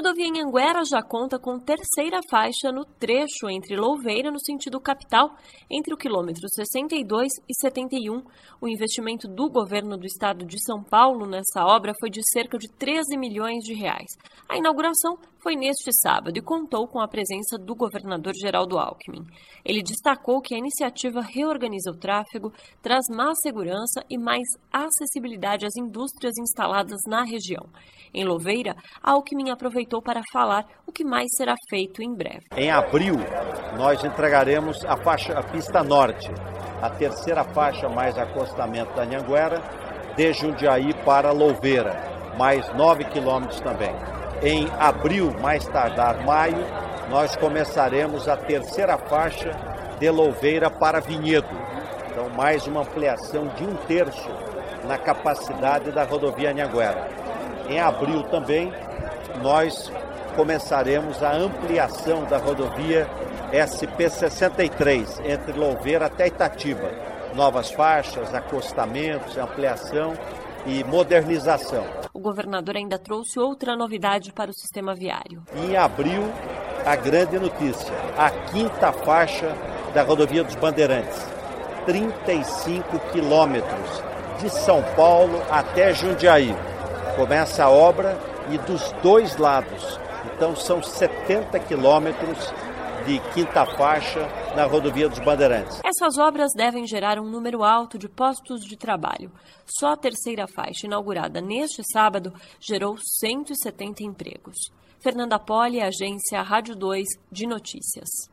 rodovia Anhanguera já conta com terceira faixa no trecho entre Louveira, no sentido capital, entre o quilômetro 62 e 71. O investimento do governo do estado de São Paulo nessa obra foi de cerca de 13 milhões de reais. A inauguração foi neste sábado e contou com a presença do governador Geraldo Alckmin. Ele destacou que a iniciativa reorganiza o tráfego, traz mais segurança e mais acessibilidade às indústrias instaladas na região. Em Louveira, Alckmin aproveitou para falar o que mais será feito em breve. Em abril, nós entregaremos a pista norte, a terceira faixa mais acostamento da Anhanguera, de Jundiaí para Louveira, mais 9 quilômetros também. Em abril, mais tardar maio, nós começaremos a terceira faixa de Louveira para Vinhedo. Então, mais uma ampliação de 1/3 na capacidade da rodovia Anhanguera. Em abril também, nós começaremos a ampliação da rodovia SP-63, entre Louveira até Itatiba. Novas faixas, acostamentos, ampliação e modernização. O governador ainda trouxe outra novidade para o sistema viário. Em abril, a grande notícia, a quinta faixa da rodovia dos Bandeirantes, 35 quilômetros de São Paulo até Jundiaí. Começa a obra e dos dois lados, então são 70 quilômetros de quinta faixa na rodovia dos Bandeirantes. Essas obras devem gerar um número alto de postos de trabalho. Só a terceira faixa, inaugurada neste sábado, gerou 170 empregos. Fernanda Poli, Agência Rádio 2 de Notícias.